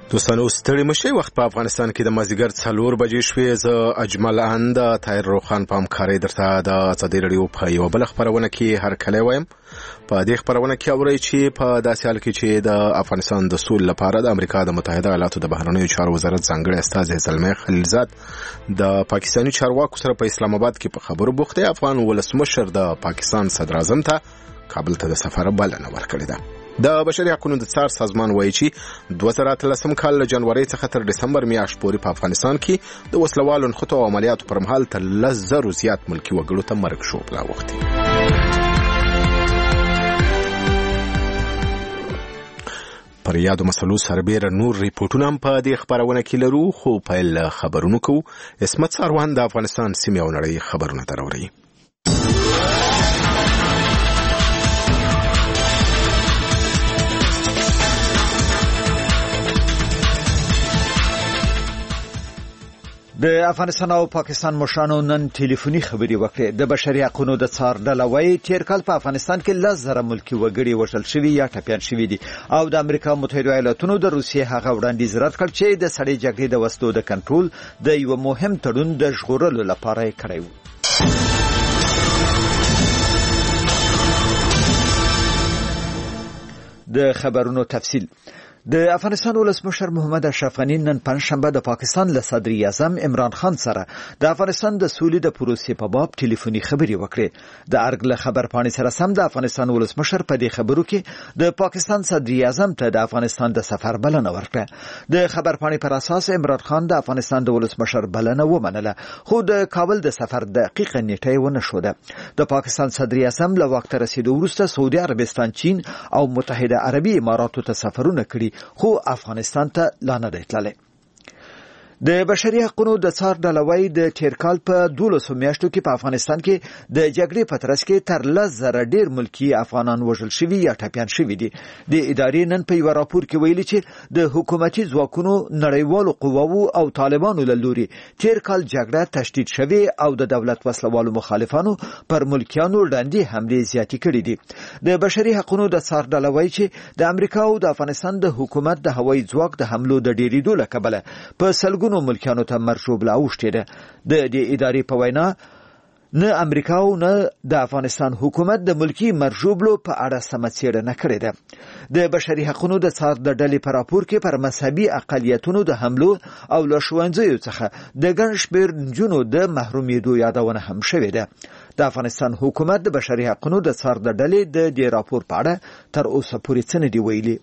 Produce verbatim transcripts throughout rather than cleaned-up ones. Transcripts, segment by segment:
دوستانو ستړي مشي وخت په افغانستان کې د مازیګر څلور بجې شوې. زه اجمل اند طاهر روخان په همکارۍ درته د ازادي رادیو په یو بل خبرونه کې هر کله وایم. په دې خبرونه کې اورئ چې په داسې حال کې چې د افغانستان د سولې لپاره د امریکا د متحده ایالاتو د بهرنیو چارو وزارت ځانګړی استازی زلمي خلیلزاد د پاکستاني چارواکو سره په اسلام آباد کې په خبرو بوخت دی. افغان ولسمشر د پاکستان صدر اعظم ته کابل ته د سفر بلنه ورکړې ده. د بشري حقوقو د څار سازمان وایي چې دوه زره اتلسم کال له جنوري څخه تر دسمبر میاشت پورې په افغانستان کې د وسلوالو نښتو او عملیاتو پر مهال تر لس زرو زیات ملکي وګړو ته مرګ شوبله اوښتې. پر یادو مسلو سربیره نور ریپورټونه هم په دې خبرونه کې لرو، خو پیل خبرونو کوو. عصمت ساروان د افغانستان سیمې او نړۍ خبرونه دراوړي. د افغانستان او پاکستان مشرانو نن ټلیفوني خبرې وکړې. د بشري حقوقو د څار ډله وايي تیر کال په افغانستان کې لس زره ملکي وګړي وژل شوي یا ټپیان شوي دي او د امریکا متحده ایالاتونو د روسیې هغه وړاندیز رد کړ چې د سړې جګړې د وسلو د کنټرول د یو مهم تړون د ژغورلو لپاره یې کړی و. د خبرونو تفصیل. د افغانستان ولسمشر محمد اشرف غني نن پنځشنبه د پاکستان له صدر اعظم عمران خان سره د افغانستان د سولې د پروسې په باب ټلیفوني خبرې وکړې. د ارګ له خبرپاڼې سره سم د افغانستان ولسمشر په دې خبرو کې د پاکستان صدر اعظم ته د افغانستان د سفر بلنه ورکړه. د خبرپاڼې پر اساس عمران خان د افغانستان د ولسمشر بلنه ومنله، خو د کابل د سفر دقیقه نیټه ونه شوه. د پاکستان صدر اعظم له وخت رسیدو وروسته سعودي عربستان، چین او متحده عربي اماراتو ته سفرونه کړي، خو افغانستان ته لا نه دی تللی. د بشري حقوقو د څار ډله وايي د تیر کال په دولسو میاشتو کې په افغانستان کې د جګړې په ترڅ کې تر لس زره ډیر ملکي افغانان وژل شوي یا ټپیان شوي دي. د ادارې نن په یو راپور کې ویلي چې د حکومتي ځواکونو، نړیوالو قواوو او طالبانو له لوري تیر کال جګړه تشدید شوې او د دولت وسلوالو مخالفانو پر ملکیانو ډاندې حملې زیاتې کړې دي. د بشري حقوقو د څار ډله وايي چې د امریکا او د افغانستان د حکومت د هوایي ځواک د حملو د ډېرېدو له کبله په سلګونو نو ملکیانو ته مرشوبله اوښتې ده. د دې ادارې په وینا نه امریکا او نه د افغانستان حکومت د ملکی مرشوبلو په اړه سمه څېړنه کړې ده. د بشري حقوقو د څار د ډلې په راپور کې پر مذهبي اقلیتونو د حملو او له ښوونځیو څخه د ګڼ شمېر نجونو د محرومېدو یادونه هم شوې ده. د افغانستان حکومت د بشري حقوقو د څار د ډلې د دې راپور په اړه تر اوسه پورې څه نه دي ویلي.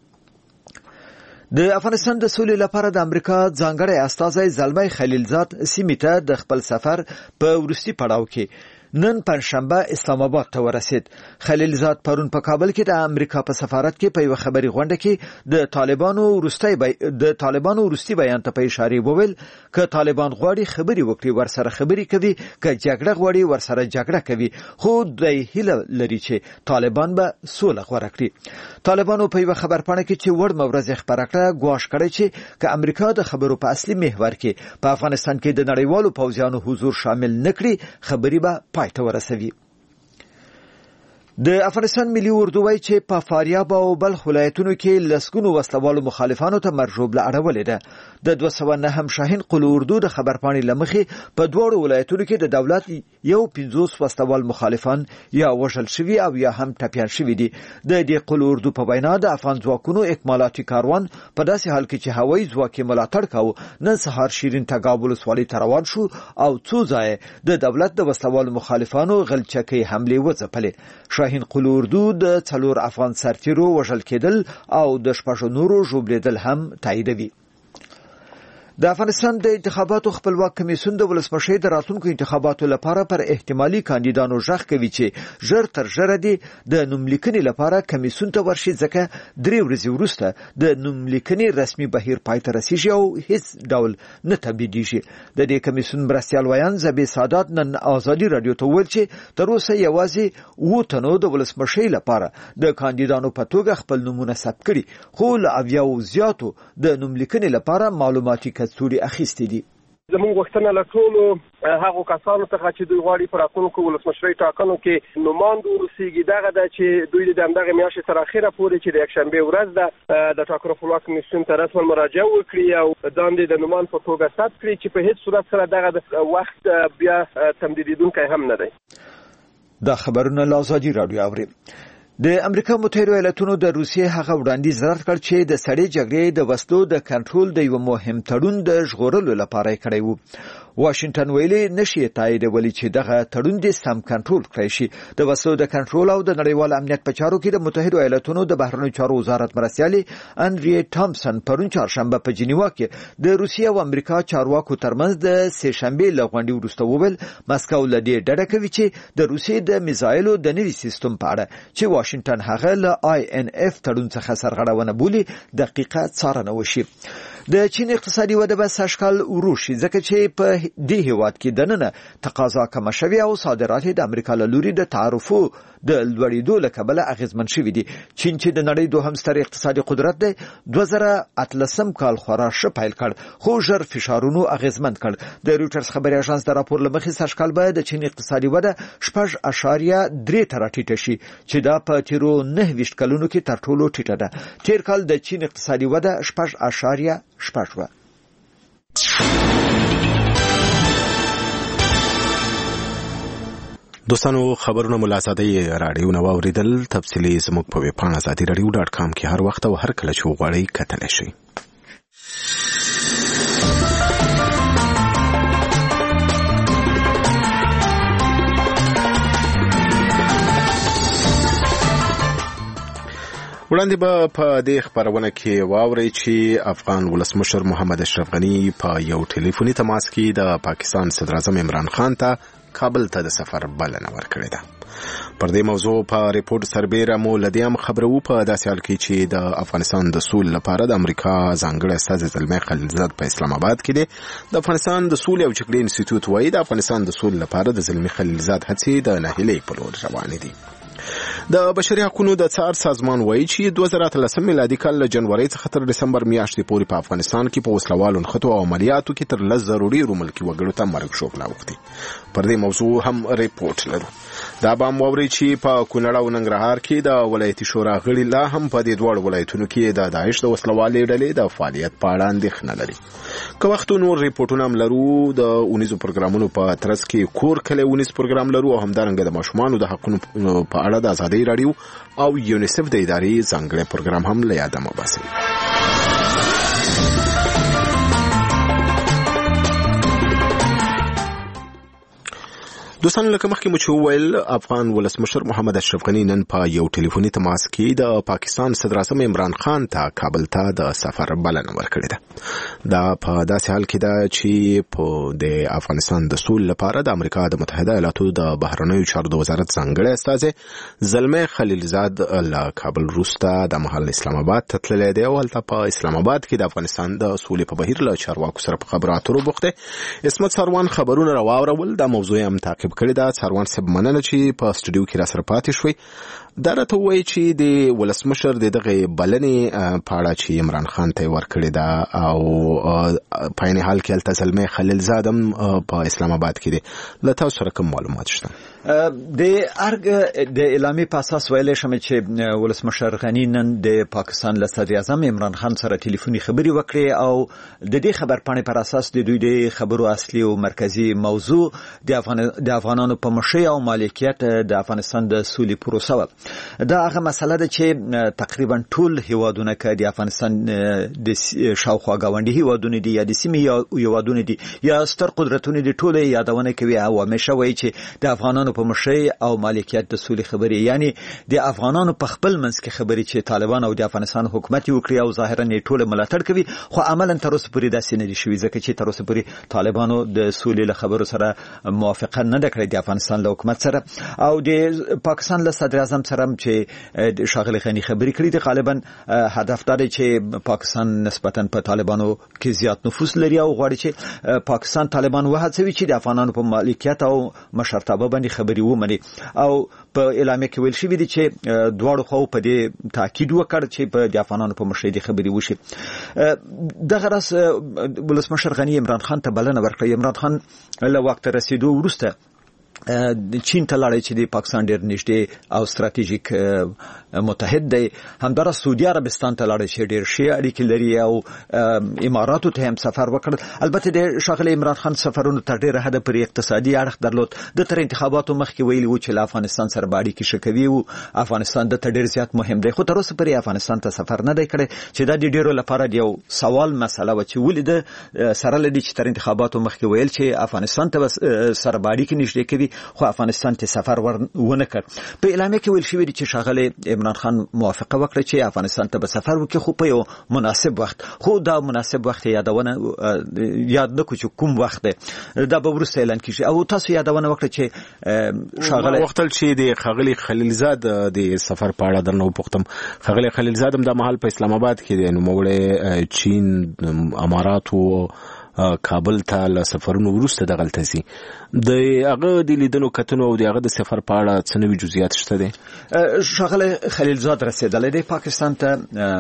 د افغانستان د سولې لپاره د امریکا ځانګړی استازی زلمي خلیلزاد سیمې ته د خپل سفر په وروستي پړاو کې نن پنځشنبه اسلام آباد ته ورسید. خلیلزاد پرون په کابل کې د امریکا په سفارت کې په یو خبري غونډه کې د طالبانو وروستي بی... د طالبانو وروستي بیان ته په اشاره وویل ک طالبان غواړي خبري وکړي ورسره خبري کوي، ک جګړه غواړي ورسره جګړه کوي، خو د هیله لري چې طالبان به سوله غوړه کړي. طالبانو په یو خبرپاڼه کې چې وړ مورز خبره کړه ګواښ کړی چې ک امریکا د خبرو په اصلي محور کې په افغانستان کې د نړیوالو پوځیانو حضور شامل نکړي، خبري به پایته ورسوي. د افغانستان ملي اردو وايي چې په فاریاب او بلخ ولایتونو کې لسګونو وسلوالو مخالفانو ته مرژوبله اړولې ده. د دوه سوه نهم شاهین قل اردو د خبرپاڼې له مخې په دواړو ولایتونو کې د دولت یو پنځوس وسلوال مخالفان یا وژل شوي او یا هم ټپیان شوي دي. د دې قل اردو په وینا د افغان ځواکونو اکمالاتي کاروان په داسې حال کې چې هوایي ځواک یې ملاتړ کاوه نن سهار شیرین تګاب ولسوالۍ ته روان شو او څو ځایه د دولت د وسلوالو مخالفانو غلچکۍ حملې وځپلې. شاهین قل اردو د څلور افغان سرتیرو وژل کېدل او د شپږو نورو ژوبلېدل هم تاییدوي. د افغانستان د انتخاباتو خپلواک کمیسیون د ولسمشۍ د راتلونکو انتخاباتو لپاره پر احتمالي کاندیدانو ژغ کوي چې ژر تر ژره دي د نوملیکنې لپاره کمیسیون ته ورشي، ځکه درې ورځې وروسته د نوملیکنې رسمي بهیر پای ته رسیږي او هیڅ ډول نه تبدیلیږي. د دې کمیسیون مرستیال ویان زبې سادات نن ازادي رادیو ته وویل چې تر اوسه یوازې اووه تنو د ولسمشۍ لپاره د کاندیدانو په توګه خپل نومونه ثبت کړي، خو له اویاو زیاتو د نوملیکنې لپاره معلوماتي کڅوړې اخیستې دي. زموږ غوښتنه له ټولو هغو کسانو څخه چې دوی غواړي په راتلونکو ولسمشرۍ ټاکنو کې نوماند واوسېږي دغه ده چې دوی د همدغې میاشتې تر اخره پورې چې د یکشنبې ورځ ده د ټاکنو خپلواک کمیسیون ته رسما مراجعه وکړي او داندې د نوماند په توګه ثبت کړي چې په هیڅ صورت سره دغه وخت بیا تمدیدېدونکی هم نه دی. دا خبرونه له ازادي راډیو اوري. د امریکا متحده ایالاتونو د روسیې هغه وړاندیز رد کړ چې د سړې جګړې د وسلو د کنټرول د یو مهم تړون د ژغورلو لپاره کړی وو. واشنگټن ویلي نشي تاییدولی چې دغه تړون د سم کنټرول کړی شي. د وسلو د کنټرول او د نړیوال امنیت په چارو کې د متحده ایالاتونو د بهرنیو چارو وزارت مرستیالي انډری ټامسن پرون چهارشنبه په جنیوا کې د روسیې او امریکا چارواکو ترمنځ د سه شنبه له غونډې وروسته وویل مسکو له دې ډډه کوي چې د روسیې د میزایلو د نوي سیستم په اړه چې واشنگټن هغه له آی ان اف تړون څخه سرغړونه بولي دقیقه څارنه وشي. د چین اقتصادي وده به سږکال وروشي ځکه چې په دې هیواد کې دننه تقاضا کم شوی او صادرات د امریکا له لوري د تعرفو د لوړېدو له کبله اغیزمن شوي دي. چین چې د نړۍ دوهم ستر اقتصادي قدرت دی دوه زره اتلسم کال خورا ښه پیل کړ خو ژر فشارونو اغیزمن کړ. د رویټرز خبري اژانس د راپور له مخې سږکال به د چین اقتصادي وده شپږ اشاریه درې ته راټیټه شي چې دا په تیرو نهه ویشت کلونو کې تر ټولو ټیټه ده. تیر کال د چین اقتصادي وده شپږ اشاریه شپږ وه. دوستانو خبرونه ملاساده رادیو نو اوریدل تفصیلی زموږ په ویب پاڼه ازادي رادیو ډاټ کام کې هر وخت او هر کله چې وغواړئ کتلی شئ. وړاندې به په دې خبرونه کې واورئ چې افغان ولسمشر محمد اشرف غنی په یو ټلیفوني تماس کې د پاکستان صدر اعظم عمران خان ته کابل ته د سفر بلنه ورکړې ده. پر دې موضوع په ریپورت سربیره مو لدی هم خبرو په داسې حال کې چې د افغانستان د سولې لپاره د امریکا ځانګړی استازی زلمی خلیلزاد په اسلام آباد کې دی. د افغانستان د سولې او جګړې انسټیټیوټ وایي د افغانستان د سولې لپاره د زلمی خلیلزاد هڅې د ناهیلۍ په لور روانې دي. د بشري حقوقو د څار سازمان وایي چې دوه زره اتلسم میلادي کال له جنوري څخه تر دسمبر میاشتې پورې په افغانستان کې په وسلوالو نښتو او عملیاتو کې تر لس زرو ډېرو ملکي وګړو ته مرګ ژوبله اوښتې. پر دې موضوع هم ریپورټ لرو. دا به هم واورئ چې په کونړ او ننګرهار کې د ولایتي شورا غړي لا هم په دې دواړو ولایتونو کې د داعش د وسلوالې ډلې د فعالیت په اړه اندېښنه لري. که وخت نور ریپورټونه هم لرو. د اونیزو پروګرامونو په ترڅ کې کور کلی اونیز پروګرام لرو او همدارنګه د ماشومانو د حقونو په اړه د ازادۍ راډیو او یونیسف د ادارې ځانګړی پروګرام هم له یاده مه باسئ. دوستان لکه مخکې مو چې وویل افغان ولسمشر محمد اشرف غنی نن په یو ټلیفوني تماس کې د پاکستان صدر اعظم عمران خان ته کابل ته د سفر بلنه ورکړې ده. دا په داسې حال کې ده چې په د افغانستان د سولې لپاره د امریکا د متحده ایالاتو د بهرنیو چارو د وزارت ځانګړی استازی زلمی خلیلزاد له کابل وروسته د مهال اسلام آباد ته تللی دی او هلته په اسلام آباد کې د افغانستان د سولې په بهیر له چارواکو سره په خبرو اترو بوخت دی. عصمت سروان خبرونه راواورول. دا موضوع هم تعقیب کړی ده. سروان صاحب مننه چې په استودیو کې را سره پاتې شوي. دا راته وایي چې د ولسمشر د دغه بلنې په اړه چې عمران خان ته ورکړې ده او په عین حال کې هلته زلمی خلیلزاد هم په اسلام آباد کې دی. له تاسو سره کوم معلومات شته؟ د ارګ د اعلامیې په اساس ویلی شم چې ولسمشر غني نن د پاکستان له صدر اعظم عمران خان سره ټلیفوني خبرې وکړې او د دې خبرپاڼې پر اساس د دوی د خبرو اصلي او مرکزي موضوع د افغان د افغانانو په مشرۍ او مالکیت د افغانستان د سولې پروسه وه. دا هغه مسله ده چې تقریبا ټول هیوادونه که د افغانستان د شاوخوا ګاونډي هیوادونه دي یا د سیمې هیوادونه دي یا ستر قدرتونه دي ټول یادونه کوي او همیشه وایي چې د افغانانو په مشرۍ او مالکیت د سولې خبرې یعنی د افغانانو په خپل منځ کې خبرې چې طالبان او د افغانستان حکومت وکړي او ظاهرا یې ټول ملاتړ کوي خو عملاً تر اوسه پورې داسې نه دي شوي ځکه چې تر اوسه پورې طالبانو د سولې له خبرو سره موافقه نه ده سوله کړې د افغانستان له حکومت سره او د پاکستان له صدر اعظم سره چې شاغلي غني خبرې کړې دي. غالبا هدف دا دی چې پاکستان نسبتاً په طالبانو کې زیات نفوذ لري او غواړي چې پاکستان طالبان وهڅوي چې د افغانانو په مالکیت او مشرتابه باندې خبري ومني او په اعلامیه کې ویل شوی دی چې دواړو خو په دې تاکید وکړ چې په د افغانانو په مشرۍ د خبري وشي. دغه راس ولسمشر غني عمران خان ته بلنه ورکړه. عمران خان له وخت رسیدو وروسته چین ته لاړی چې د پاکستان ډېر نږدې او ستراتیژیک متحد دی. همدارس سعودي عربستان ته لاړی چې ډېر ښې اړیکې لري او اماراتو ته هم سفر وکړ. البته د ښاغلي عمران خان سفرونو تر ډېره حده پر اقتصادي اړخ درلود. د تر انتخاباتو مخکې ویلي و چې له افغانستان سره به اړیکې ښه کوي او افغانستان د ته ډېر زیات مهم دی، خو تر اوسه پورې افغانستان ته سفر نه دی کړی چې دا د ډېرو لپاره د یو سوال مسله وه چې ولې د سره له دې چې تر انتخاباتو مخکې ویل چې افغانستان ته سره به اړیکې نږدې کوي خو افغانستان ته سفر ونه کړ. په اعلامیه کې ویل شوی دی چې ښاغلی عمران خان موافقه وکړه چې افغانستان ته به سفر وکړي خو په یو مناسب وخت. خو دا مناسب وخت یادونه یاد نه کو چې کوم وخت دی، دا به وروسته اعلان کیږي. او تاسو یادونه وکړه چې ښاغلی وختل چې د ښاغلي خلیلزاد د سفر په اړه درنه وپوښتم. ښاغلی خلیلزاد هم د مهال په اسلام آباد کې دی، نوموړی چین، امارات او کابل ته له سفرونو وروسته دغلته سي. د هغه د لیدنو کتنو او د هغه د سفر په اړه څه نوي جزئیات شته دي؟ ښاغلی خلیلزاد رسېدلی دی پاکستان ته.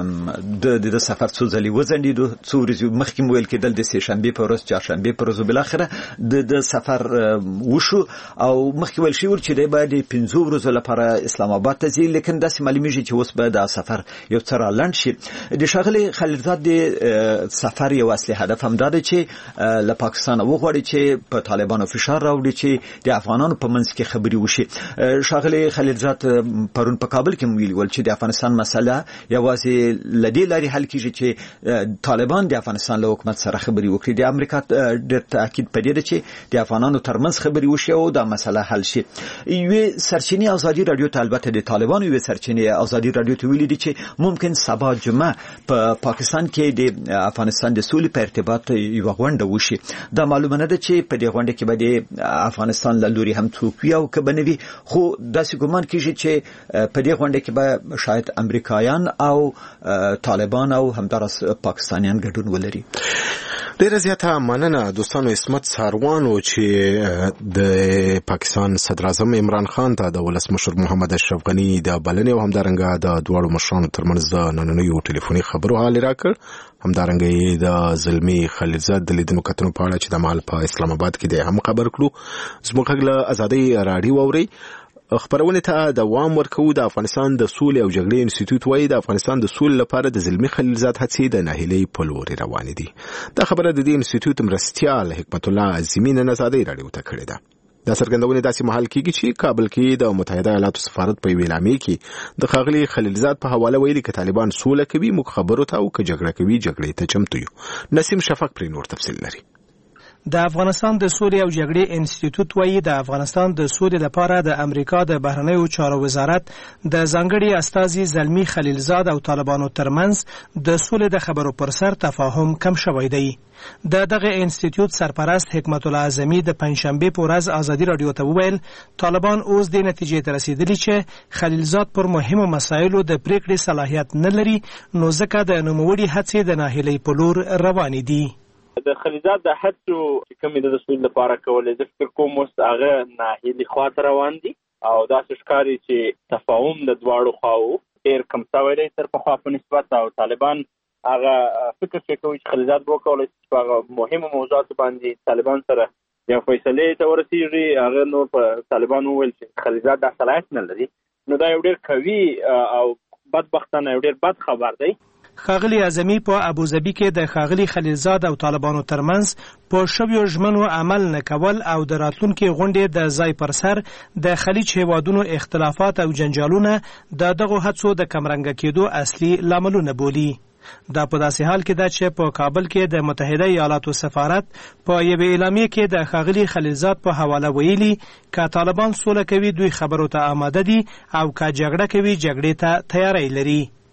د د سفر څو ځلې وځنډېدو، څو ورځې مخکې مو ویل کېدل د سې شنبې په ورځ، چهارشنبې په ورځ، بالاخره د د سفر وشو او مخکې ویل شوي ول چې دی به د پنځو ورځو لپاره اسلام آباد ته ځي، لیکن داسې معلومیږي چې اوس به دا سفر یو څه رالنډ شي. د ښاغلي خلیلزاد د سفر یو اصلي هدف هم دا دی چې له پاکستان وغواړي چې په طالبانو فشار راوړي چې د افغانانو په منځ کې خبري وشي. ښاغلي خلیلزاد پرون په کابل کې ویلي ول چې د افغانستان مسله یوازې له دې لارې حل کیږي چې طالبان د افغانستان له حکومت سره خبري وکړي. د امریکا ډېر تاکید په دې دی چې د افغانانو ترمنځ خبري وشي او دا مسله حل شي. یوې سرچینې ازادي رادیو ته، البته د طالبانو یوې سرچینې ازادي رادیو ته ویلي دي چې ممکن سبا جمعه په پاکستان کې د افغانستان د سولې په ارتباط یو غونډه وشي. دا معلومه نه ده چې په دې غونډه کې به د افغانستان له لوري هم څوک وي او که به نه وي، خو داسې ګمان کېږي چې په دې غونډه کې به شاید امریکایان او طالبان او همداراز پاکستانیان ګډون ولري. ډیره زیاته مننه دوستانو. عصمت ساروانو چې د پاکستان صدر اعظم عمران خان ته د ولسمشر محمد اشرف غني د بلنې او همدارنګه د دواړو مشرانو ترمنځ د نننیو ټلیفوني خبرو حال راکړ. همدارنګه د زلمی خلیلزاد د لیدنو کتنو په اړه چې د مال په اسلام آباد کې د هم خبر کړو. زموږ له ازادي رادیو اوري خبرونه ته دوام ورکوي. د افغانستان د سولې او جګړې انسټیټیوټ وايي د افغانستان د سولې لپاره د زلمی خلیلزاد هڅې د ناهیلۍ په لور روانې دي. دا خبره د دې انسټیټیوټ مرستیال حکمت الله عظیمی نن ازادي رادیو ته کړې ده. دا څرګندونه داسې مهال کېږي چې کابل کې د متحده ایالاتو سفارت په اعلامیه کې د ښاغلي خلیلزاد په حواله ویلي چې طالبان سوله کوي، موږ خبرو ته او که جګړه کوي جګړې ته چمتو یو. نسیم شفق پرې نور تفصیل لري. د افغانستان د سولې او جګړې انسټیټیوټ وايي د افغانستان د سولې لپاره د امریکا د بهرنیو چارو وزارت د ځانګړي استازي زلمی خلیلزاد او طالبانو ترمنځ د سولې د خبرو پر سر تفاهم کم شوی دی. د دغه انسټیټیوټ سرپرست حکمت الله اعظمي د پنځشنبې په ورځ ازادي رادیو ته وویل طالبان اوس د نتیجې ته رسیدلي چې خلیلزاد پر مهمو مسایلو د پریکړې صلاحیت نه لري، نو ځکه د نوموړي هڅې د ناهیلۍ په لور روانې دي. د خلیلزاد د هڅو چې کومې د سولې لپاره کولې، زه فکر کوم اوس هغه ناهیلي خواته روان دي او داسې ښکاري چې تفاهم د دواړو خواو ډېر کم شوی دی تر پخوا په نسبت، او طالبان هغه فکر کوي چې خلیلزاد به وکولی شي چې په هغه مهمو موضوعاتو باندې طالبان سره یو فیصلې ته ورسېږي. هغه نور په طالبان وویل چې خلیلزاد دا صلاحیت نه لري، نو دا یو ډېر قوي او بدبختانه یو ډېر بد خبر دی. ښاغلي اعظمي په ابوظبي کې د ښاغلي خلیلزاد او طالبانو ترمنځ په شویو ژمنو عمل نه کول او د راتلونکي غونډې د ځای پر سر د خلیج هیوادونو اختلافات او جنجالونه د دغو هڅو د کمرنګه کېدو اصلي لاملونه بولي. دا په داسې حال کې ده چې په کابل کې د متحده ایالاتو سفارت په یوې اعلامیه کې د ښاغلي خلیلزاد په حواله ویلي که طالبان سوله کوي دوی خبرو ته آماده دي او که جګړه کوي جګړې ته تیاری لري.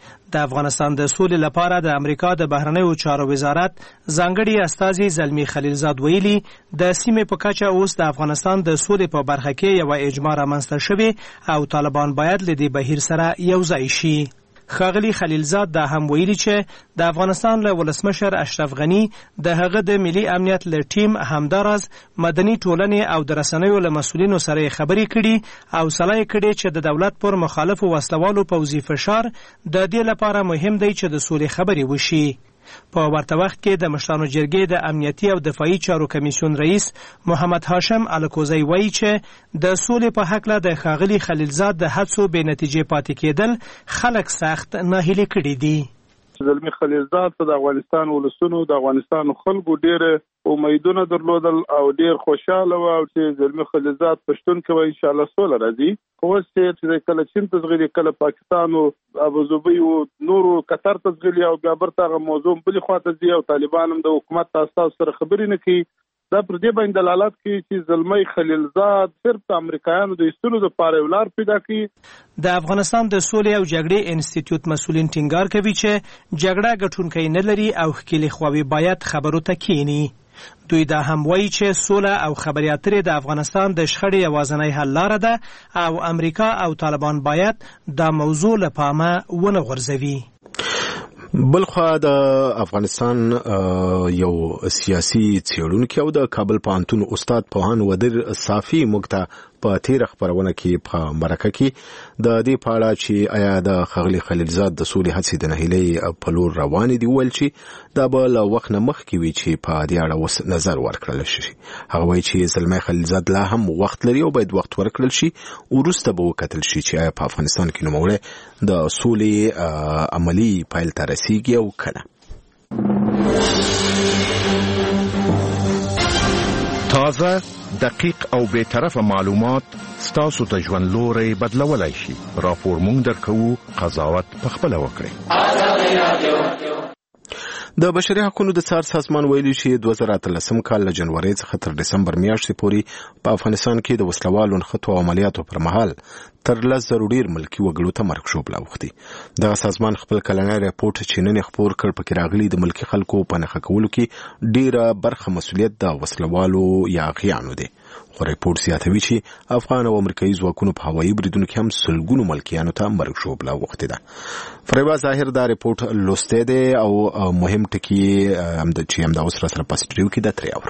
د افغانستان د سولې لپاره د امریکا د بهرنیو چارو وزارت ځانګړي استازي زلمی خلیلزاد ویلي د سیمې په کچه اوس د افغانستان د سولې په برخه کې یوه اجماع رامنځته شوې او طالبان باید له دې بهیر سره یوځای شي. ښاغلي خلیلزاد دا هم ویلي چې د افغانستان له ولسمشر اشرف غني د هغه د ملي امنیت له ټیم همداراز مدني ټولنې او د رسنیو له مسؤلینو سره خبرې کړي او سلا یې کړي چې د دولت پر مخالفو وسلوالو پوځي فشار د دې لپاره مهم دی چې د سولې خبرې وشي. په ورته وخت کې د مشرانو جرګې د امنیتي او دفاعي چارو کمیسیون رئیس محمد هاشم الکوزی وایي چې د سولې په هکله د ښاغلي خلیلزاد د هڅو بې نتیجې پاتې کېدل خلک سخت ناهیلي کړي دي. زلمی خلیلزاد ته د افغانستان ولسونو د افغانستان خلکو ډېر امیدونه درلودل او ډېر خوشاله و چې زلمی خلیلزاد پښتون کوي ان شاء الله سوله راځي. خو چې کله چین تزغلی کله پاکستان او ابوظبي او نورو قطر تزغلی او بیا برته موضوع بل خواته دي او طالبان هم د حکومت تاسو سره خبرې نه کوي. دا پر دې باندې دلالت کوي چې زلمی خلیلزاد صرف د امریکایانو د ایستلو لپاره ولار پیدا کړي. د افغانستان د سولې او جګړې انسټیټیوټ مسؤلین ټینګار کوي چې جګړه ګټونکی نه لري او ښکېلې خواوې باید خبرو ته کښیني. دوی دا هم وایي چې سوله او خبرې اترې د افغانستان د شخړې یوازینۍ حل لاره ده او امریکا او طالبان باید دا موضوع له پامه ونه غورځوي. بلخوا د افغانستان یو سیاسي څېړونکی او د کابل پوهنتون استاد پوهان ودر صافي موږ ته په تیره خپرونه کې په مرکه کې د دې په اړه چې آیا د ښاغلي خلیلزاد د سولې هڅې د نهیلۍ په لور روانې دي وویل چې دا به له وخت نه مخکې وي چې په دې اړه اوس نظر ورکړل شي. هغه وایي چې زلمی خلیلزاد لا هم وخت لري او باید وخت ورکړل شي وروسته به وکتل شي چې آیا په افغانستان کې نوموړی د سولې عملي پایل ته رسیږي او که نه. تازه دقیق او بے طرفه معلومات ستاسو ته ژوند لوري بدلولای شي. راپور مونږ درکوو، قضاوت پخپله وکړئ. د بشري حقوقو د څار سازمان ویلي چې دوه زره اتلسم کال له جنوري څخه تر دسمبر میاشتې پورې په افغانستان کې د وسلوالو نښتو او عملیاتو پر مهال تر لس زرو ډیر ملکي وګړو ته مرګ ژوبله اوښتي. دغه سازمان خپل کلنی راپورټ چې نن خپور کړ پکې راغلي د ملکي خلکو په نښه کولو کې ډیره برخه مسؤلیت د وسلوالو یا غیانو دی. خو راپورټ زیاتوي چې افغان او امریکایي ځواکونو په هوایي بریدونو کې هم سلګونو ملکیانو ته مرګ ژوبله اوښتې ده. فریبا ظاهر دا راپورټ لوستی دی او مهم ټکي چې همدا اوس راسره په سټډیو کې ده ترې اورو.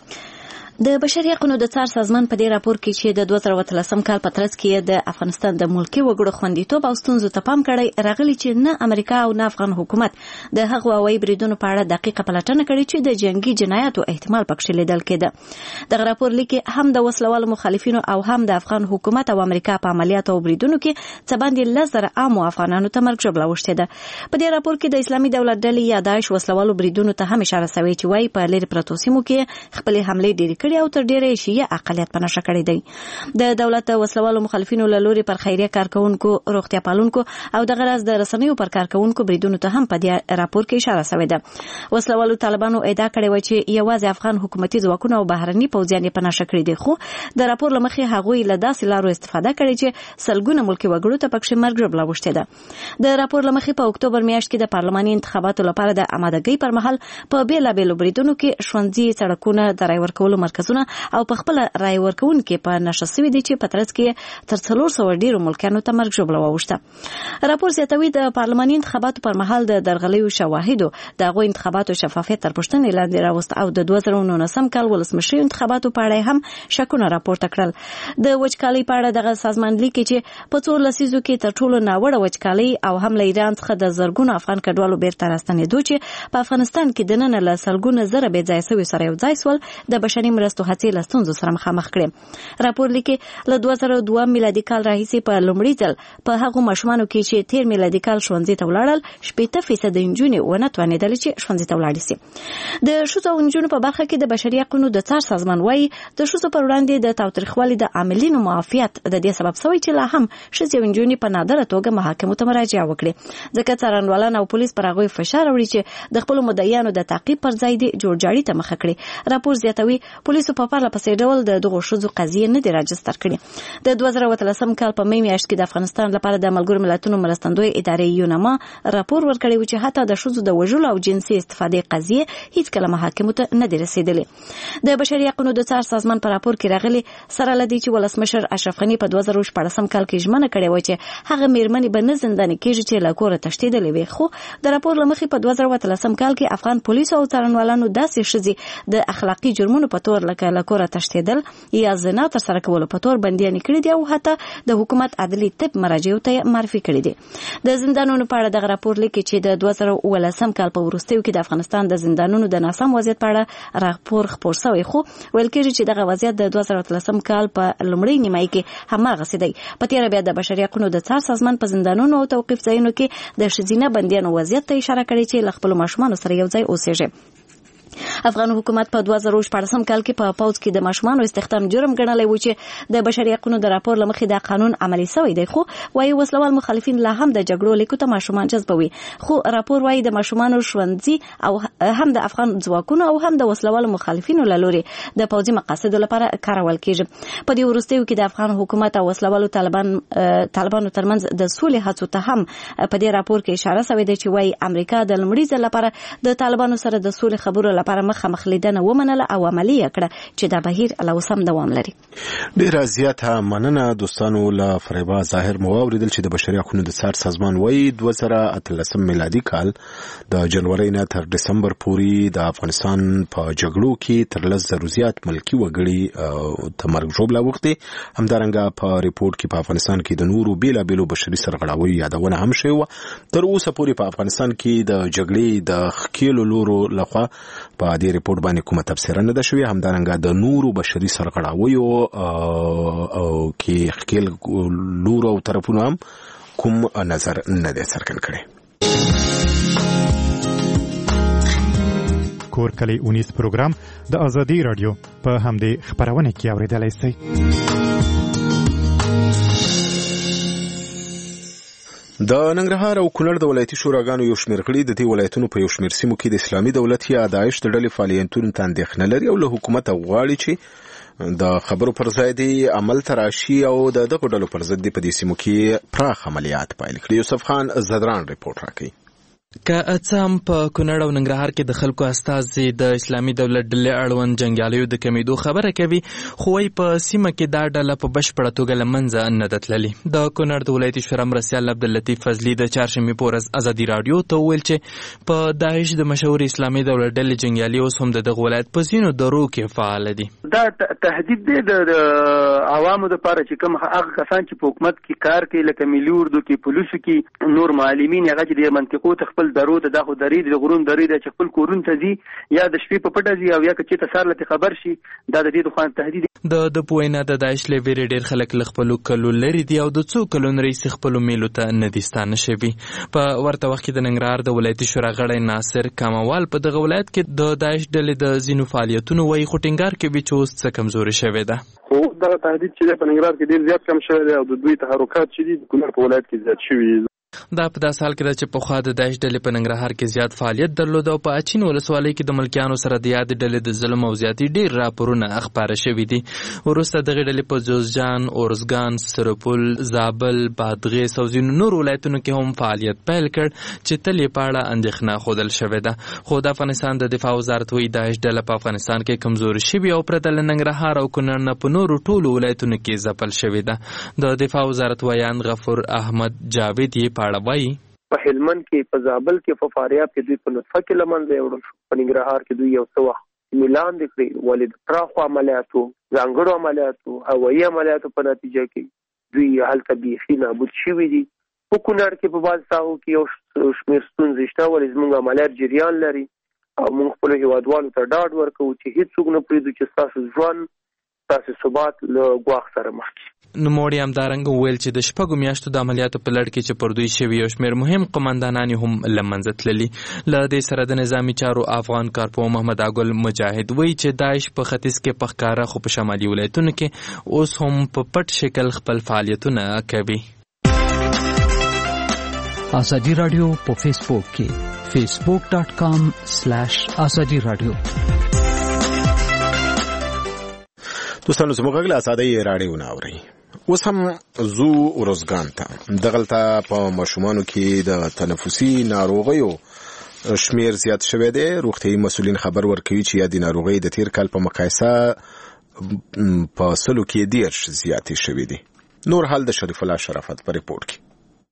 د بشري حقوقو د څار سازمان په دې راپور کې چې د دوه زره اتلسم کال په ترڅ کې د افغانستان د ملکي وګړو خوندیتوب او ستونزو ته پام کړی راغلی چې نه امریکا او نه افغان حکومت د هغو هوایي بریدونو په اړه دقیقه پلټنه کړې چې د جنگي جنایاتو احتمال پکښې لیدل کېده. دغه راپور لیکي هم د وسلوالو مخالفینو او هم د افغان حکومت او امریکا په عملیاتو او بریدونو کې څه باندې لس زره عامو افغانانو ته مرګ ژوبله اوښتې ده. په دې راپور کې د اسلامي دولت ډلې یا داعش وسلوالو بریدونو ته هم اشاره شوې چې وایي په لرې پرتو سیمو کې خپلې حملې ډېرې کړي او تر ډېرې شیعه اقلیت په نښه کړی دی. د دولت وسلوالو مخالفینو له لوري پر خیریه کارکونکو، روغتیا پالونکو او دغه راز د رسنیو پر کارکونکو بریدونو ته هم په دې راپور کې اشاره شوې ده. وسلوالو طالبانو ادعا کړې و چې یوازې افغان حکومتي ځواکونه او بهرني پوځیان یې په نښه کړي دي، خو د راپور له مخې هغوی له داسې لارو استفاده کړې چې سلګونه ملکي وګړو ته پکښې مرګ ژوبله اوښتې ده. د راپور له مخې په اکتوبر میاشت کې د پارلماني انتخاباتو لپاره د آمادګۍ پر مهال په بېلابېلو بریدونو کې ښوونځي، سړکونه، د رای ورکولو مرکزونه او په خپل رای ورکوونکي په نښه شوي دي چې په ترڅ کې تر څلور سوه ډیرو ملکیانو ته مرګ ژوبله واوښته. راپور زیاتوي د پارلماني انتخاباتو پر مهال د درغلیو شواهدو د هغوی انتخاباتو شفافیت تر پوښتنې لاندې راوست او د دوه زره نولسم کال ولسمشري انتخاباتو په اړه هم شکونه راپورته کړل. د وچکالۍ په اړه دغه سازمان لیکي چې په څو لسیزو کې تر ټولو ناوړه وچکالۍ او هم له ایران څخه د زرګونو افغان کډوالو بیرته راستنېدو چې په افغانستان کې دننه له سلګونه زره بې ځایه سوي سره یو ځای سول د بشري مرستو هڅې له ستونزو سره مخامخ کړي. راپور لیکي له دوه زره دوه میلادي کال راهیسې په لومړي ځل په هغو ماشومانو کې چې تیر میلادي کال ښوونځي ته ولاړل شپېته فیصده نجونې ونه توانېدلې چې ښوونځي ته ولاړې سي. د ښځو او نجونو په برخه کې د بشري حقوقو د څار سازمان وایي د ښځو پر وړاندې د تاوتریخوالي د عاملینو معافیت د دې سبب شوی چې لا هم ښځې او نجونې په نادره توګه محاکمو ته مراجعه وکړي، ځکه څارنوالان او پولیس پر هغوی فشار وړي چې د خپلو مدعیانو د تعقیب پر ځای دې جوړجاړي ته مخه کړي. راپور زیاتوي پولیس پولیسو په پرله پسې ډول د دغو ښځو قضیې نه دي راجستر کړي. د دوه زره اتلسم کال په می میاشت کې د افغانستان لپاره د ملګرو ملتونو مرستندوی ادارې یونما راپور ورکړی و چې حتی د ښځو د وژلو او جنسي استفادې قضیې هیڅ کله محاکمو ته نه دي رسیدلې. د بشري حقوقو د څار سازمان په راپور کې راغلي سره لدی چې ولسمشر اشرف غنی په دوه زره شپږم کال کې ژمنه کړې و چې هغه میرمنې به نه زنداني کېږي چې له کوره تښتېدلې وي. خو د راپور له مخې په دوه زره اتلسم کال کې افغان پولیسو او څارنوالانو داسې ښځې د اخلاقي جرمونو په تور لکه له کوره تښتېدل یا زنا ترسره کولو په تور بندیانې کړي دي او حتی د حکومت عدلي طب مراجعو ته معرفي کړي دي. د زندانونو په اړه دغه راپور لیکي چې د دوه زره اوولسم کال په وروستیو کې د افغانستان د زندانونو د ناسم وضعیت په اړه راپور خپور شوی، خو ویل کېږي چې دغه وضعیت د دوه زره اتلسم کال په لومړۍ نیمایي کې هماغسې دی. په تېره بیا د بشري حقوقو د څار سازمان په زندانونو او توقیف ځایونو کې د ښځینه بندیانو وضعیت ته اشاره کړې چې له خپلو ماشومانو سره یو ځای اوسېږي. افغان حکومت په دوه زره شپږم کال کې په پوځ کې د ماشومانو استخدام جرم ګڼلی و چې د بشري حقوقو د راپور له مخې دا قانون عملي شوی دی، خو وايي وسلوال مخالفین لا هم د جګړو لیکو ته ماشومان جذبوي. خو راپور وايي د ماشومانو ښوونځي او هم د افغان ځواکونو او هم د وسلوالو مخالفینو له لوري د پوځي مقاصدو لپاره کارول کېږي. په دې وروستیو کې د افغان حکومت او وسلوالو طالبان طالبانو ترمنځ د سولې هڅو ته هم په دې راپور کې اشاره شوې ده چې وايي امریکا د لومړي ځل لپاره د طالبانو سره د سولې خبرو لپاره مخامخ لیدنه ومنله او عملي کړه چې دا بهیر لا اوس هم دوام لري. ډېره زیاته مننه دوستانو. له فریبا ظاهر مو واورېدل چې د بشري حقوقو د څار سازمان وايي دوه زره اتلسم میلادي کال د جنوري نه تر دسمبر پورې د افغانستان په جګړو کې تر لس زره زیات ملکي وګړي ته مرګ ژوبله وغوښتې. همدارنګه په ریپورت کې په افغانستان کې د نورو بیلابیلو بشري سرغړاویو یادونه هم شوې وه. تر اوسه پورې په افغانستان کې د جګړې د ښکېلو لورو لخوا په دې ریپورت باندې کومه تبصره نه ده شوې. همدارنګه د نورو بشري سرغړاویو کې ښکېل لورو او طرفونو هم کوم نظر نه دی څرګند کړی. کور کلی اونیز پروګرام د ازادي رادیو په همدې خبرونه کې اوریدلای شئ. د ننګرهار او کونړ د ولایتي شوراګانو یو شمېر غړي د دې ولایتونو په یو شمېر سیمو کې د اسلامي دولت یا داعش د ډلې فعالیتونو ته اندېښنه لري او له حکومت غواړي چې د خبرو پر ځای دی عمل ته راشي او د دغو ډلو پر ضد په دې سیمو کې پراخ عملیات پیل کړي. یوسف خان زدران ریپورت راکوي. که اڅه هم په کونړ او ننګرهار کې د خلکو استازي د اسلامي دولت ډلې اړوند جنګیالیو د کمیدو خبره کوي، خو وايي په سیمه کې دا ډله په بشپړه توګه له منځه نه ده تللې. د کونړ د ولایتي شورا مرستیال عبداللطیف فضلي د چهارشنبې په ورځ ازادي راډیو ته وویل چې په داعش د مشهور اسلامي دولت ډلې جنګیالي اوس هم د دغه ولایت په ځینو درو کې فعال دي. دا تهدید دی د عوامو لپاره چې کوم هغه کسان چې په حکومت کې کار کوي لکه ملي اردو کې پولیسو کې نور معلمین هغه چې د منطقو خپل درو ته د خو درې د غرون درې د خپل کورون ته ځي یا د شپې په پټه ځي او یا چې ته سار لته خبر شي دا د دې د خوان تهدید. د د پوینا د داعش لویری ډیر خلک ل خپل کلو لري دی او د څو کلون رئیس خپل میلو ته نه ديستانه شوی. په ورته وخت کې د ننګرهار د ولایتي شورا غړی ناصر کموال په دغه ولایت کې د داعش ډلې د زینو فعالیتونو وایي خټینګار کې به چوس څه کمزوري شوی ده. خو دا تهدید چې په ننګرهار کې ډیر زیات کم شوی دی او د دوی تحرکات چې د کونړ په ولایت کې زیات شوی. دا په داسې حال کې ده چې پخوا د داعش ډلې په ننګرهار کې زیات فعالیت درلود او په اچین ولسوالۍ کې د ملکیانو سره د یاد ډلې د ظلم او زیاتې ډیر راپورونه خپاره شوي دي. وروسته دغه ډلې په جوزجان، اورزګان، سرپل، زابل، بادغیس او ځینو نورو ولایتونو کې هم فعالیت پیل کړ چې تل یې په اړه اندېښنه ښودل شوې ده. خو د افغانستان د دفاع وزارت وایي داعش ډله په افغانستان کې کمزوري شوې او پرته له ننګرهار او کونړ نه په نورو ټولو ولایتونو کې ځپل شوې ده. د دفاع وزارت ویان غفور احمد جاوید یې په اړه وایي په هلمند کې، په زابل کې، په فاریاب کې دوی په نطفه کې لمنځه وړل شو. په ننګرهار کې دوی یو څه وخت ملان دي کړی ولې د پراخو عملیاتو، ځانګړو عملیاتو، هوایي عملیاتو په نتیجه کې دوی هلته بیخي نابود شوي دي. په کونړ کې په بعض ساحو کې یو شمېر ستونزې شته ولې زموږ عملیات جریان لري او موږ خپلو هېوادوالو ته ډاډ ورکوو چې هېڅوک نه پرېږدو چې ستاسو ژوند، ستاسو ثبات له ګواښ سره مخ شي. نوموړي همدارنګه وویل چې د شپږو میاشتو د عملیاتو په لړ کې چې پر دوی شوي یو شمېر مهم قمندانان هم له منځه تللي. له دې سره د نظامي چارو افغان کارپوه محمد اګل مجاهد وایي چې داعش په ختیځ کې په ښکاره خو په شمالي ولایتونو کې اوس هم په پټ شکل خپل فعالیتونه کوي. ازادي رادیو په فیسبوک کې فیسبوک ډاٹ کام سلیش ازادي رادیو. دوستانو زموږ غږ له ازادۍ راډیو نه اورئ. اوس هم زو روزګان ته دغلته په ماشومانو کې د تنفسي ناروغیو شمیر زیات شوی دی. روغتیايي مسؤلین خبر ورکوي چې یادې ناروغۍ د تیر کال په مقایسه په سلو کې دیرش زیاتې شوې دي. نور حال د شریف الله شرافت په ریپورت کې.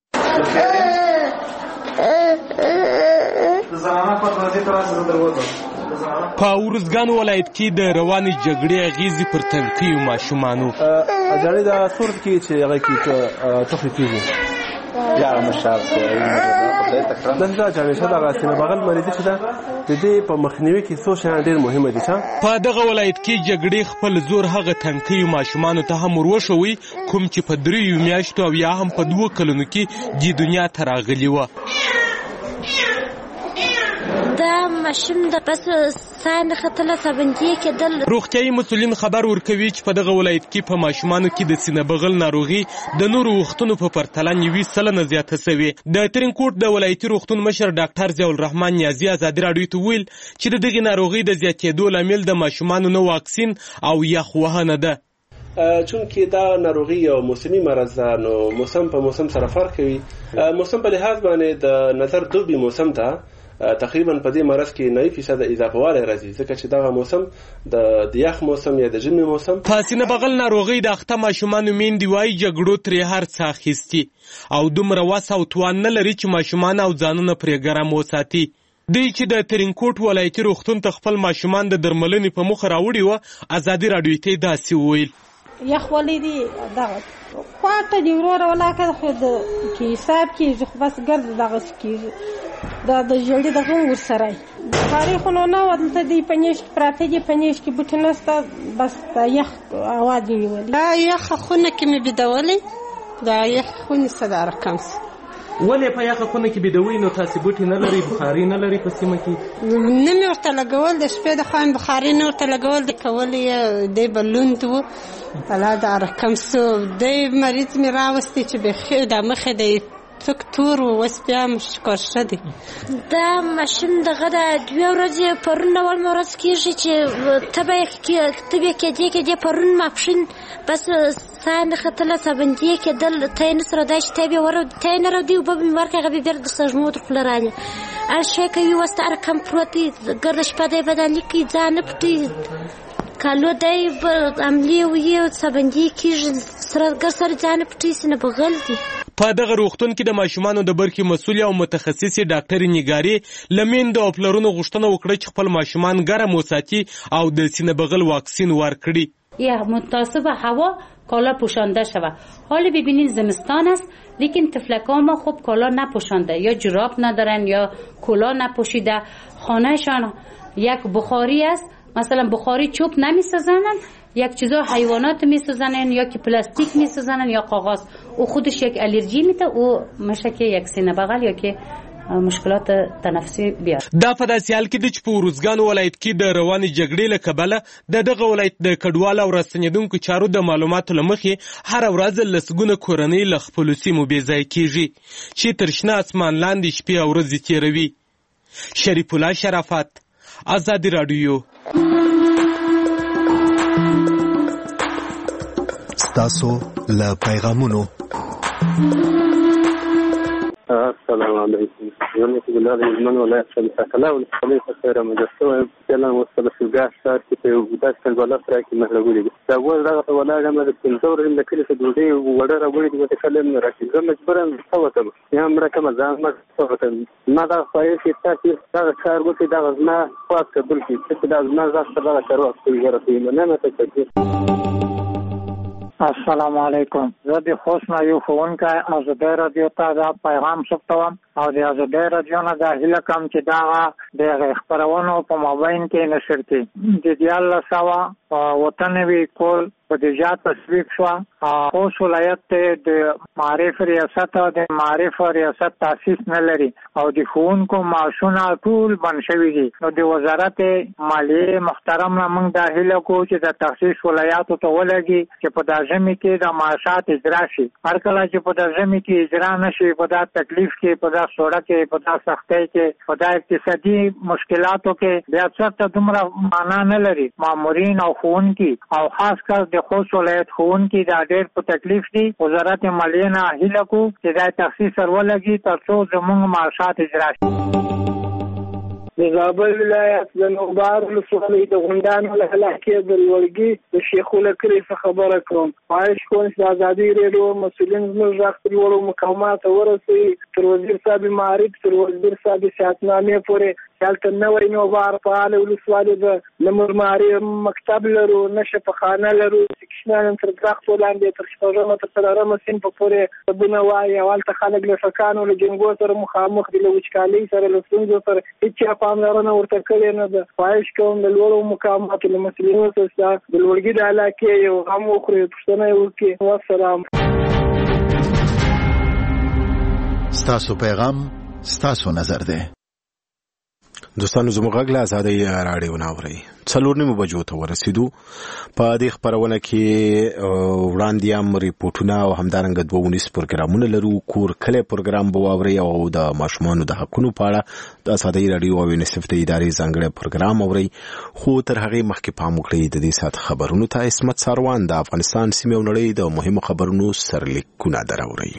په ورزګان ولایت کې د رواني جګړې اغیزې پر تنکیو ماشومانو اجازه د صورت کې چې هغه کې ټوخی کیږي یا مشاب دغه ځای چې دا غاسینه بغل مریض چې دا د دې په مخنیوي کې څو شیان ډېر مهمه دي. په دغه ولایت کې جګړې خپل زور هغه تنکیو ماشومانو ته هم وروښوي کوم چې په دریو میاشتو او یا هم په دوه کلونو کې د دنیا ته راغلي وه. دا ماشوم د بس ساين خطله سبندې کېدل. روغتيايي مسؤلین خبر ورکوي چې په دغه ولایت کې په ماشومانو کې د سینه بغل ناروغي د نورو وختونو په پرتله نیوي سلنه زیاته شوې. د ترینکوټ د ولایتي روغتون مشر ډاکټر ضیاء الرحمن نیازي ازادي راډیو ته ویل چې دغه ناروغي د زیاتېدو لامل د ماشومانو نو واکسین او یخ وهنه ده. چونکې دا ناروغي یو موسمي مرض ده نو موسم په موسم سره فرق کوي. موسم په لحاظ باندې د نظر دوبي موسم ته تقریبا په دې مرض کې نهه فیصد اضافه والی راځي ځکه چې دغه موسم د یخ موسم یا د ژمي موسم. په سینه بغل ناروغي د اخته ماشومانو میندې وایي جګړو ترې هر څه اخیستي او دومره وس او توان نه لري چې ماشومان او ځانونه پرې ګرم وساتي. دوی چې د ترینکوټ ولایتي روغتون ته خپل ماشومان د درملنې په مخه راوړي وه ازادي راډیو ته یې داسې وویل. یخ ولیدي دغه خواته دی وروره ولاکه خو د کې حساب کېږي خو بس ګرد دغسې کېږي دا د ژړې دغه ورسره تاریخونه نه وه دلته دی په نیش کې پراته دي په نیش کې بوټي نشته بس دا یخ هوا دې نیولې. دا یخه خونه کې مې بېدولې دا یخ خونې څه دا رقم سي. ولې په یخه خونه کې بېدوئ نو تاسې بوټي نه لرئ بخاري نه لرئ په سیمه کې؟ نه مې ورته لګول د شپې د خوا مې بخاري نه ورته لګول د کولې دی به لوند و الله دا رقم سو دی مریض مې راوستی چې بیخي دا مخې دی څوک تور و اوس بیا مشکر ښه دی. دا ماشوم دغه د دوې ورځې پرون اول ورځ کېږي چې تبه تبې کېدې کېدې پرون ماپښین بس ساه نه ختله سبندې کېدل ته یې نه سره دا چې ته یې وره ته یې نه راودي اوبه به مې ورکړې هغه به بېرته د سږمو تر خوله رانې هر شی کوي اوس ته رقم پروت دی ګرده شپه دی بدانلي کوي ځان نه پټوي کالو دی به عملې ویې سبندې کېږي سره ګر سره ځان نه پټوي سینه بغل دي. په دغه روغتون کې د ماشومانو د برخې مسؤل او متخصصې ډاکټرې نګارې له میندو او پلرونو غوښتنه وکړه چې خپل ماشومان ګرم وساتي او د سینه بغل واکسین ورکړي. یا مناسب هوا کالا پوشانده شود. حالا ببینید زمستان است لیکن طفلکان ما خوب کالا نپوشانده یا جراب ندارن یا کلا نپوشیده خانهشان یک بخاری است مثلا بخاری چوب نمیسازنن یک چیزا حیوانات میسازنن یا که پلاستیک میسازنن یا کاغذ او خودش یک الرژی میده او میشه که یک سینه بغل یا که مشکلات تنفسي بیا. دا په داسې حال کې د چې په ورزګان ولایت کې د روانې جګړې له کبله د دغه ولایت د کډوالو او راستنېدونکو چارو د معلوماتو له مخې هره ورځ لسګونه کورنۍ له خپلو سیمو بېځایه کېږي چې تر شنه اسمان لاندې شپې او ورځې تېروي. شریف الله شرافت ازادي راډیو. ستاسو له پیغامونو. السلام علیکم. زموږ د ولایت من ولایت څخه کله ولې په سره مجسمه کله وسله شوګه شار کې په وګړه څنګه ولا سره کې مهرګولې دا ول دغه ولایت هم د پنځور د کلی څخه دوی وړه راوړي د کلم نه راځي زه مجبورم څوته یا امر کوم ځان ما څوته ما دا خواهی چې تاسو دا کار وکړئ دا نه خاص کبل کې چې دا نه زړه دا کار وکړئ ورته نه نه ته. السلام علیکم. زه د خوست نه یو ښوونکی ازادۍ راډیو ته دا پیغام ثبتوم او د ازادۍ راډیو نه دا هیله کوم چې دغه د خپرونو په مابین کې نشر کړي. د دیارلس سوه اووه کول په د جات تصویب شوه. خوست ولایت د معارف ریاست او د معارف ریاست تاسیس نه لري او د ښوونکو معاشونه ټول بند شوي دي. نو د وزارت مالیې محترم نه موږ دا هیله کوو چې د تخصیص ولایاتو ته ولګي چې په دا ژمي کې د معاشات اجرا شي. هر کله چې په دا ژمي کې اجرا نشي په دا تکلیف کې په دا سوړه کې په دا سختۍ کې په دا اقتصادي مشکلاتو کې بیا څه دومره معنا نه لري. مامورین او ښوونکي او خاص کر د خوست ولایت ښوونکي دا ډېر په تکلیف دي. وزارت مالیې نه هیله کوو چې دا تخصیص ورولګي تر څو زموږ معاشات اجرا شي. د زابل ولایت د نوبار ولسوالۍ د غونډانو له علاقې د لوړګي د شیخوله کلي څخه خبره کوم. خواهش کوم چې د ازادي راډیو مسؤلین زموږ غږ تر لوړو مقاماتو ورسوي، تر وزیر صاحب معارف، تر وزیر صاحب سیاستنامې پورې. هلته نوی نوبار فعاله ولسوالۍ ده، نه معماري مکتب لرو، نه شفاخانه لرو، سکشنان تر درختو لاندې تر شپږمه تر څلورمه صنف پورې کتابونه وایي. او هلته خلک له ټکانو له جنګو سره مخامخ دي، له وچکالۍ سره، له ستونزو سره هېچا پاملرنه ورته کړې نه ده. خواهش کوم د لوړو مقاماتو له مسؤلینو څخه د لوړګي د علاقې یو غم وخوري، پوښتنه یې وکړي. والسلام. ستاسو پیغام ستاسو نظر دی. دوستانو زموږ غږ له ازادۍ راډیو نه اورئ. څلور نیمو بجو ته ورسېدو. په دې خپرونه کې وړاندې هم ریپورټونه او همدارنګه دوه ونیز پروګرامونه لرو. کور کلی پروګرام به واورئ او د ماشومانو د حقونو په اړه د ازادۍ راډیو او یونیسف د ادارې ځانګړی پروګرام اورئ. خو تر هغې مخکې پام وکړئ د دې ساعت خبرونو ته. عصمت ساروان د افغانستان سیمې او نړۍ د مهمو خبرونو سرلیکونه دراوړئ.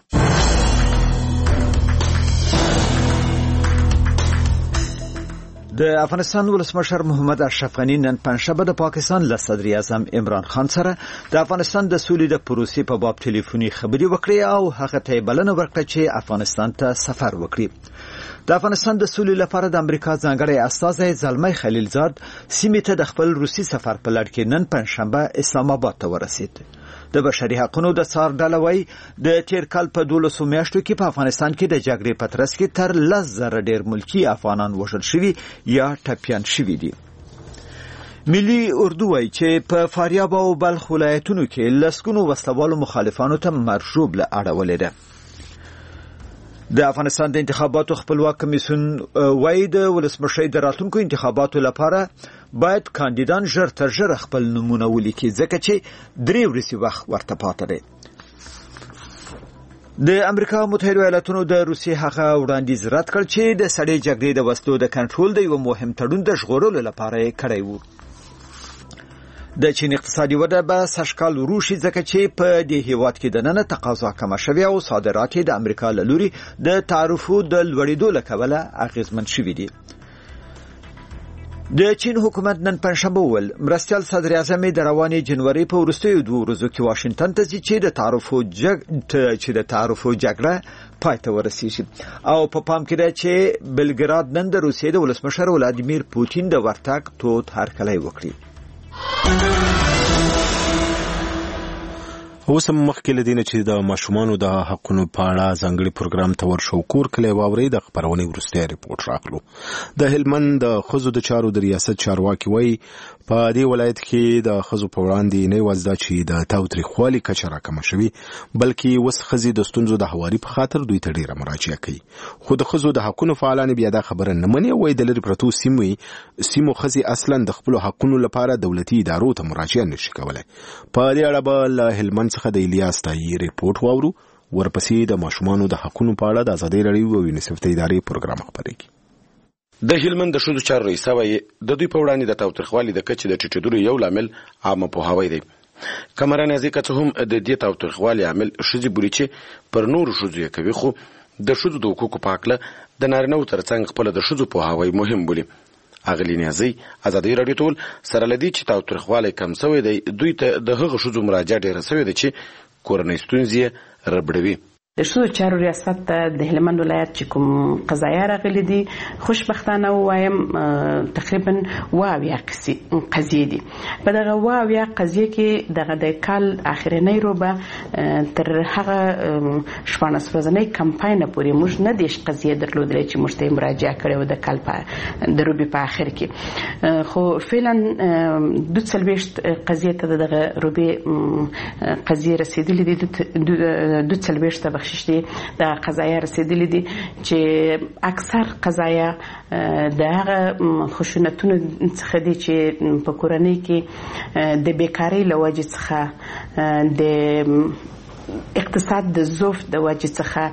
د افغانستان ولسمشر محمد اشرف غني نن پنځشنبه د پاکستان له صدر اعظم عمران خان سره د افغانستان د سولې د پروسې په باب ټلیفوني خبرې وکړې او هغه ته بلنه ورکړه چې افغانستان ته سفر وکړي. د افغانستان د سولې لپاره د امریکا ځانګړی استازی زلمی خلیلزاد سیمې ته د خپل روسي سفر په لړ کې نن پنځشنبه اسلام آباد ته ورسید. د بشري حقوقو د څار ډله وایي د تیر کال په دولسو میاشتو کې په افغانستان کې د جګړې په ترڅ کې تر لس زره ډیر ملکی افغانان وژل شوي یا ټپیان شوي دي. ملي اردو وایي چې په فاریاب او بلخ ولایتونو کې لسګونو وسلوالو مخالفانو ته مرشوب له اړولې ده. د افغانستان د انتخاباتو خپلواک کمیسیون وایي د ولسمشرۍ د راتلونکو انتخاباتو لپاره باید کاندیدان ژر تر ژره خپل نومونه ولیکي ځکه چې درې ورځې وخت ورته پاته دی. د امریکا متحده ایالاتونو د روسیې هغه وړاندیز رد کړ چې د سړې جګړې د وسلو د کنټرول د یو مهم تړون د ژغورلو لپاره یې کړی و. د چین اقتصادي وده به سږکال ورو شي ځکه چې په دې هیواد کې دننه تقاضا کمه شوې او صادرات د امریکا له لوري د تعرفو د لوړېدو له کبله اغېزمن شوي دي. د چین حکومت نن پنځشنبه وویل مرستیال صدر اعظم د روانې جنوري په وروستیو دوه ورځو کې واشنگټن ته ځي چې د تعرفو جګ چې د تعرفو جګړه پای ته ورسیږي او په پام کې ده چې بلګراد نن د روسیې د ولسمشر ولادیمیر پوتین د ورتګ تود هرکلی وکړي. اوس هم مخکې له دې نه چې د ماشومانو د حقونو په اړه ځانګړي پروګرام ته ورشو کور کلی واورئ د خپرونې وروستی ریپورټ راغلو. د هلمند د ښځو د چارو د ریاست چارواکي وایي په دې ولایت کې د ښځو په وړاندې نه یوازې دا چې د تاوتریخوالي کچه راکمه شوې بلکې اوس ښځې د ستونزو د هواري په خاطر دوی ته ډېره مراجعه کوي. خو د ښځو د حقونو فعالان بیا دا خبره نه مني. وایي د لرې پرتو سیمو سیمو ښځې اصلا د خپلو حقونو لپاره دولتي ادارو ته مراجعه نشي کولی. په دې اړه به له هلمند څخه د الیاس تایي ریپورټ واورو. ورپسې د ماشومانو د حقونو په اړه د ازادۍ راډیو او یونیسف د ادارې پروګرام خبرېږي. د هلمند د ښځو چارو رئیسه وایي د دوی په وړاندې د تاوتریخوالي د کچې د ټیټېدلو یو لامل عامه پوهاوی دی. کمره نازي که څه هم د دې تاوتریخوالي عامل ښځې بولي چې پر نورو ښځو یې کوي، خو د ښځو د حقوقو په هکله د نارینهو ترڅنګ خپله د ښځو پوهاوی مهم بولي. اغلی نیازی ازادۍ راډیو ټول سره لدی چې تاوتریخوالی کم شوی دی، دوی ته د هغه ښځو مراجعه ډېره شوې ده چې کورنۍ ستونزې ربړوي. د ښځو چارو ریاست ته د هلمند ولایت چې کوم قضایا راغلي دي خوشبختانه ووایم تقریبا اووه اویا قضیې دي. په دغه اووه اویا قضیې کې دغه د کال اخرنۍ روبه تر هغه شپاړس ورځنۍ کمپاین پورې موږ نه دېرش قضیې درلودلې چې موږ ته یې مراجعه کړې وه د کال په د روبې په آخر کې. خو فعلا دوه څلوېښت قضیې ته د دغه روبې قضیې رسېدلې دي، دوه څلوېښت ته بخشش دي د قضایا رسیدلې دي چې اکثر قضایا د هغه خشونتونو څخه دي چې په کورنۍ کې د بیکاری له وجې څخه د اقتصاد د ضعف د وجې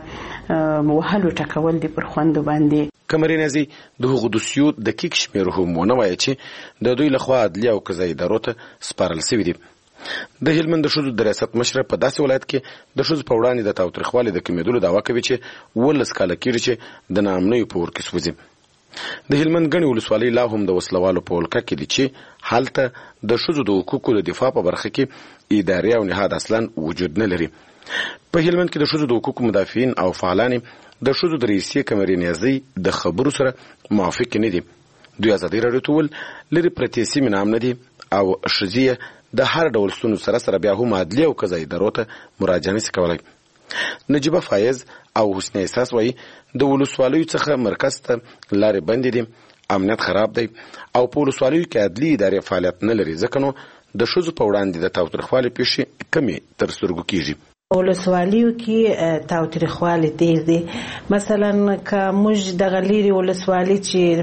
څخه وهلو ټکول دي پر خوندو باندې. کمرینازي د هغو دوسیو دقیق شمیر هم ونه وایي چې د دوی لخوا عدلي او قضایي ادارو ته سپارل شوي دي. د هلمند د ښځو د ریاست مشره په داسې ولایت کې د ښځو په وړاندې د تاوتریخوالي د کمېدلو دعوه کوي چې ولس کاله کېږي چې د ناامنیو په اور کې سوځي. د هلمند ګڼې ولسوالۍ لا هم د وسلوالو په ولکه کې دي چې هلته د ښځو د حقوقو د دفاع په برخه کې ادارې او نهاد اصلا وجود نه لري. په هلمند کې د ښځو د حقوقو مدافعین او فعالان د ښځو د رئیسې کمرې نیازۍ د خبرو سره موافق نه دي. دوی ازادي راډیو ته وویل لرې پرتې سیمې ناامنه دي او ښځې د هر ډول ستونزو سره سره بیا هم عدلي او قضایي ادارو ته مراجعه نشي کولی. نجیبه فایز او حسنی احساس وایي د ولسوالیو څخه مرکز ته لارې بندې دي، امنیت خراب دی او په ولسوالیو کې عدلي ادارې فعالیت نه لري، ځکه نو د ښځو په وړاندې د تاوتریخوالي پیښې کمې تر سترګو کېږي. ولسوالیو کې تاوتریخوالی ډېر دی. مثلا که موږ دغه لیرې ولسوالي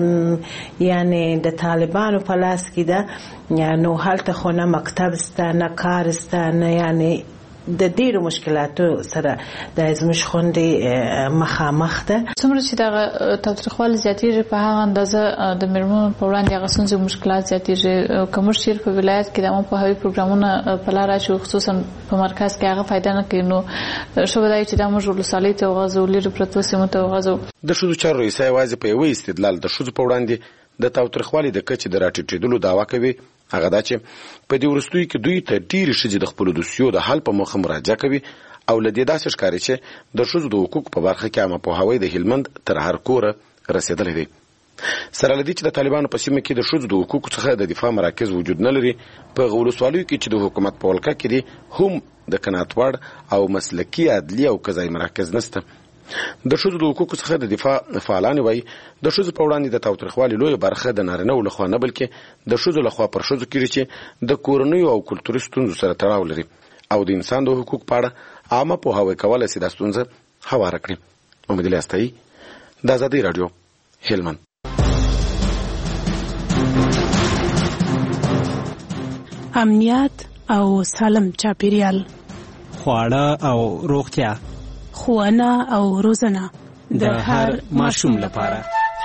چې یعنی د طالبانو په لاس کې ده، نو هلته خو نه مکتب سته نه کار سته، نه یعنی د ډېرو مشکلاتو سره د زموږ خوندې مخامخ ده. څومره چې دغه تاوتریخوالی زیاتېږي په هغه اندازه د مېرمنو په وړاندې هغه ستونزې او مشکلات زیاتېږي. که موږ چېرې په ولایت کې د عامه پوهاوي پروګرامونه په لاره اچوو، خصوصا په مرکز کې هغه فایده نه کوي، نو ښه به دا وي چې دا موږ ولسوالۍ ته وغځوو، لرې پرتو سیمو ته وغځوو. د ښځو چارو رئیسه یوازې په یوه استدلال د ښځو په وړاندې د تاوتریخوالي د کچې د راټیټېدلو دعوه کوي، هغه دا چې په دې وروستیو کې دوی ته ډېرې ښځې د خپلو دوسیو د حل په موخه مراجعه کوي او له دې داسې ښکاري چې د ښځو د حقوقو په برخه کې عامه پوهاوی د هلمند تر هر کوره رسېدلی دی. سره له دې چې د طالبانو په سیمه کې د ښځو د حقوقو څخه د دفاع مراکز وجود نه لري، په هغو ولسوالیو کې چې د حکومت په ولکه کې دي هم د قناعت وړ او مسلکي عدلي او قضایي مراکز نشته. د ښځو د حقوقو څخه د دفاع فعالان وایي د ښځو په وړاندې د تاوتریخوالي لویه برخه د نارینهو لخوا نه بلکې د ښځو لخوا پر ښځو کېږي چې د کورنیو او کلتوري ستونزو سره تړاو لري او د انسان د حقوقو په اړه عامه پوهاوی کولی شي دا ستونزه هواره کړي. امید الیاستایي، د ازادۍ راډیو، هلمند. امنیت او سالم چاپیریال، خواړه او روغتیا، ښوونه او روزنه د هر ماشوم لپاره.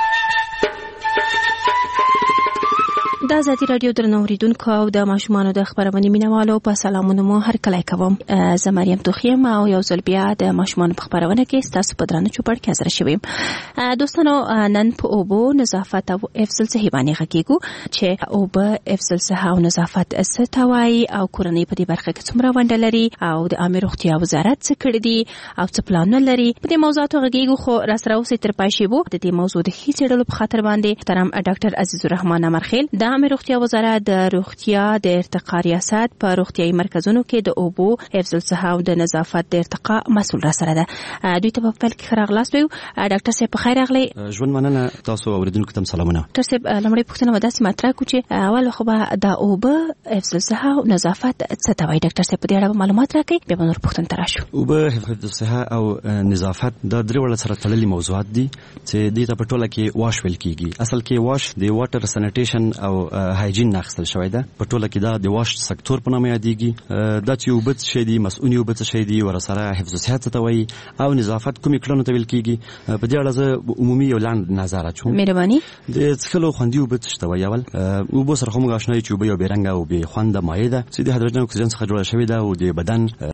د ازادي راډیو درنو اوریدونکو او د ماشومانو د خبرونې مینوالو په سلامونه مو هر کله کوم. زه مریم توخیم او یو ځل بیا د ماشومانو په خبرونه کې ستاسو په درانه چوپړ کې حاضر شوم. دوستانو، نن په اوبو، نظافت او افضل صحي باندې غږیږو چې اوبه، افضل صحه او نظافت څه ته وایي او کورنۍ په دې برخه کې څومره ونډه لري او د عامه روغتیا وزارت څه کړي دي او څه پلانونه لري. په دې موضوعاتو غږیږو، خو راسره اوسئ تر پای شیبو. د دې موضوع د ښې څېړلو په خاطر باندې محترم ډاکټر عزیز الرحمن امرخیل د عامه روغتیا وزارت د روغتیا د ارتقا ریاست په روغتیايي مرکزونو کې د اوبو، حفظ الصحه او د نظافت د ارتقا مسؤل را سره ده. دوی ته په پیل کې ښه راغلاست ویو. ډاکټر صاحب په خیر راغلی. ژوند مننه تاسو اوریدونکو ته سلامونه. ډاکټر صاحب، لومړی پوښتنه به داسې مطرح کړو چې اول خو به د اوبه، حفظ الصحه او نظافت څه ته وایي. ډاکټر صاحب په دې اړه معلومات راکړئ، بیا به نور پوښتنې ته راشو. اوبه، حفظ الصحه او نظافت دا درې وړه سره تړلي موضوعات دي چې دې ته په ټوله کې واش ویل کیږي. اصل کې واش د واټر سانیټیشن او هایجین نه اخیستل شوی ده. په ټوله کې دا د واش سکتور په نامه یادېږي. دا چې اوبه څه شی دي، مسؤوني اوبه څه شی دي، ورسره حفظ الصحه څه ته وایي او نظافت کومې کړنو ته ویل کیږي. په دې اړه زه عمومي یو لاندې نظر اچوم. مهرباني. د څښلو خوندي اوبه څه ته وایي. اول اوبه سره خو موږ آشنا یو چې اوبه یو بې رنګه او بې خونده مایع ده چې د هایدروجن اکسیجن څخه جوړه شوې ده او د بدن